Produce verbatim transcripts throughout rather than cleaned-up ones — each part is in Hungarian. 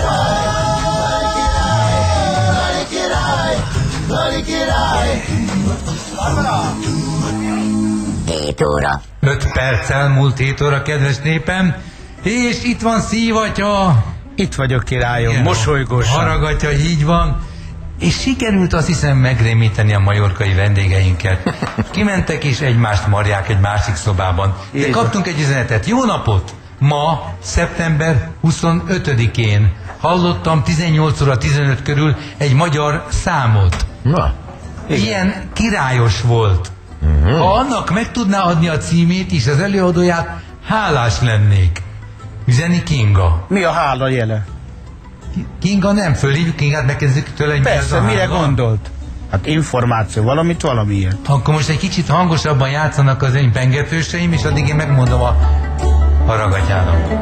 hét óra. öt perc elmúlt hét óra, kedves népem, és itt van Szívatya. Itt vagyok, királyom, Igen, mosolygósan. Haragatja, így van. És sikerült azt hiszem megrémíteni a majorkai vendégeinket. Kimentek és egymást marják egy másik szobában. De Jézus. kaptunk egy üzenetet. Jó napot! Ma, szeptember huszonötödikén hallottam tizennyolc óra tizenöt körül egy magyar számot. Na. Ilyen királyos volt. Uh-huh. Ha annak meg tudná adni a címét és az előadóját, hálás lennék. Üzeni Kinga. Mi a hála jele? Kinga nem, fölhívjuk Kingát, megkezdjük tőle, hogy mi Persze, ez a mire hála. gondolt? Hát információ, valamit valamiért. Akkor most egy kicsit hangosabban játszanak az én pengetőseim, és addig én megmondom a haragatyának.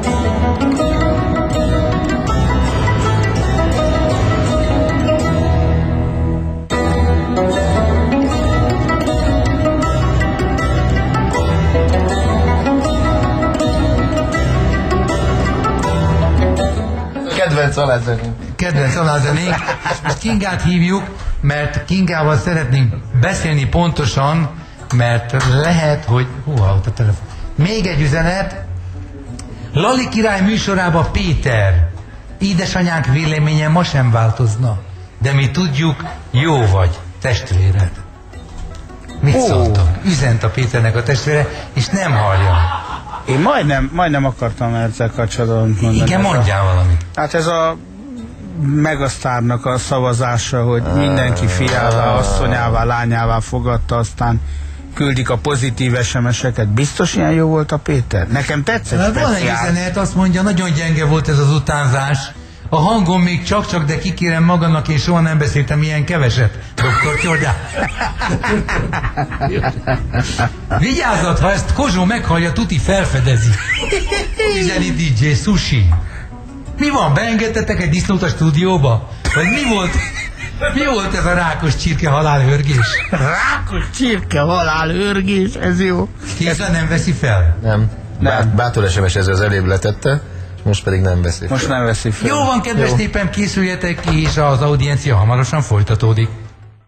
Kedvenc alázenénk. Kedvenc alázenénk. Most Kingát hívjuk, mert Kingával szeretnénk beszélni pontosan, mert lehet, hogy... Húha, ott a telefon. Még egy üzenet. Lali király műsorában Péter. Édesanyánk véleménye ma sem változna. De mi tudjuk, jó vagy, testvéred. Mit Ó. szóltok? Üzent a Péternek a testvére, és nem hallja. Én majdnem, majdnem akartam ezzel kapcsolatban mondani. Igen, Ez a- mondjál valamit. Hát ez a megasztárnak a szavazása, hogy mindenki fiává, asszonyává, lányává fogadta, aztán küldik a pozitív es em es-eket. Biztos ilyen jó volt a Péter? Nekem tetszett. Hát van egy speciál. üzenet, azt mondja, nagyon gyenge volt ez az utánzás. A hangom még csak-csak, de kikérem magamnak, én soha nem beszéltem ilyen keveset. doktor Tyordán. Vigyázzat, ha ezt Kozsó meghallja, tuti felfedezi. Üzeni dé dzsé Sushi. Mi van, beengedtetek egy disznót a stúdióba? Vagy mi volt, mi volt ez a rákos csirke halálhörgés? Rákos csirke, halál, őrgés, ez jó. Kézzel nem veszi fel? Nem. Bát, bátor es em es ezzel az elébb letette, most pedig nem veszi. Most nem veszi fel. Jó van, kedves Jó. népem, készüljetek ki, és az audiencia hamarosan folytatódik.